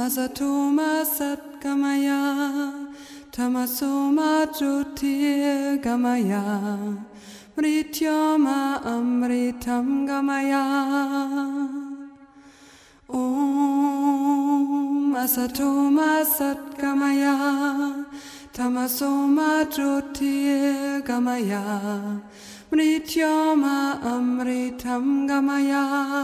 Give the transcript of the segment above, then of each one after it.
Asato ma sat gamaya Tamaso ma jyotir gamaya Mrityoma amritam gamaya Om Asato ma sat gamaya Tamaso ma jyotir gamaya Mrityoma amritam gamaya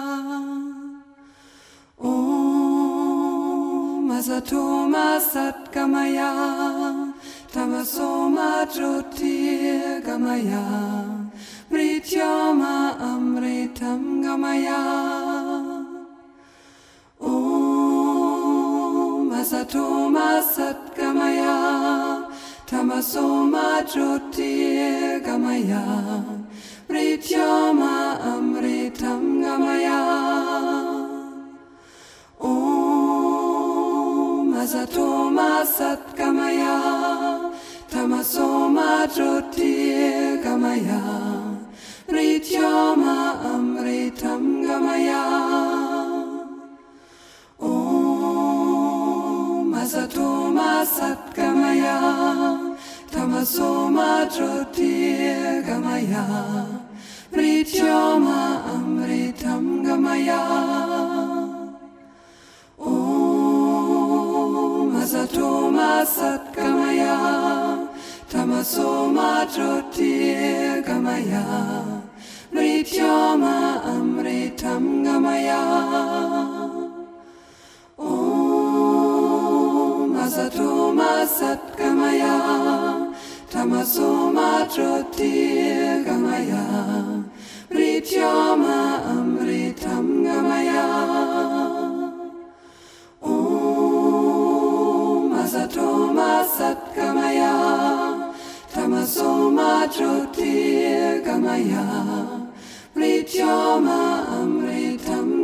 Om Asato ma sat gamaya Tamaso ma jyotir gamaya Mrityoma amritam gamaya Om Asato ma sat gamaya Tamaso ma jyotir gamaya Mrityoma amritam gamaya Om Asato ma sat gamaya Tamaso ma jyotir gamaya Mrityoma amritam gamaya Om Asato ma sat gamaya Tamaso ma jyotir gamaya Mrityoma amritam gamaya Om Asato ma sat gamaya Tamaso ma jyotir gamaya Mrityoma amritam gamaya Om Asato ma sat gamaya Tamaso ma jyotir gamaya Mrityoma amritam gamaya Om Asato ma sat gamaya Tamaso ma jyotir gamaya Mrityoma amritam